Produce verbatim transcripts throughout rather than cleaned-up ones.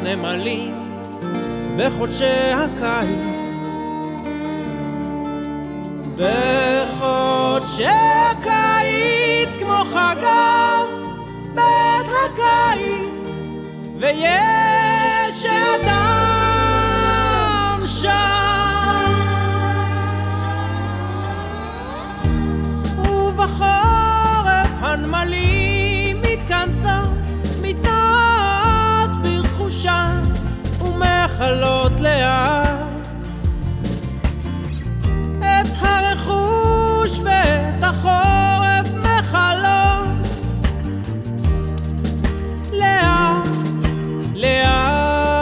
נמלים בחודשי הקיץ, בחודשי הקיץ כמו חגב בית הקיץ, ויש אדם שם, ובחורף הנמלים מתכנסות, מתנועות ברכושן ומחלות לאט את הרכוש ואת החורף מחלות לאט לאט.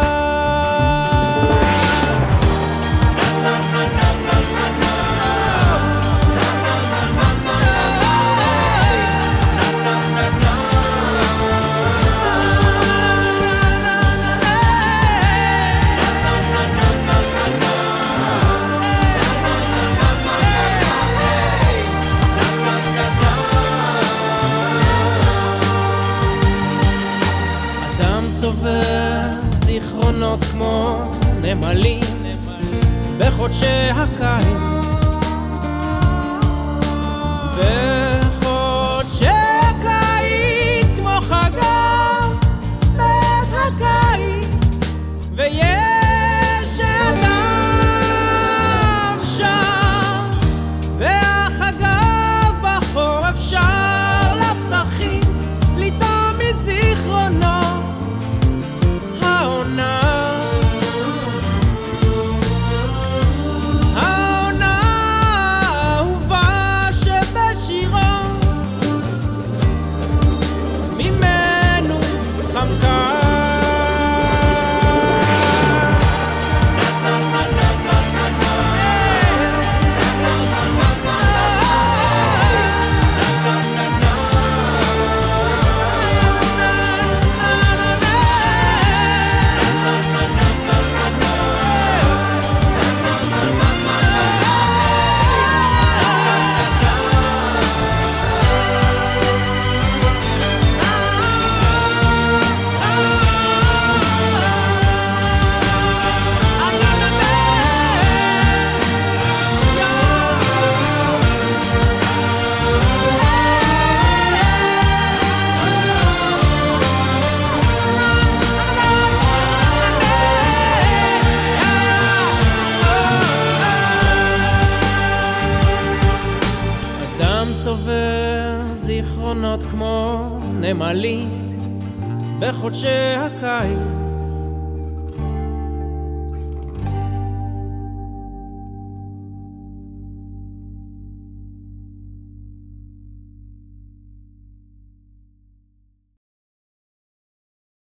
צובר זיכרונות כמו נמלים בחודשי הקיץ, בחודשי הקיץ כמו חגב בית הקיץ, ויש אדם שם, והחגב בחורף שר לפתחים לטעום מזיכרונות צובר זיכרונות כמו נמלים בחודשי הקיץ,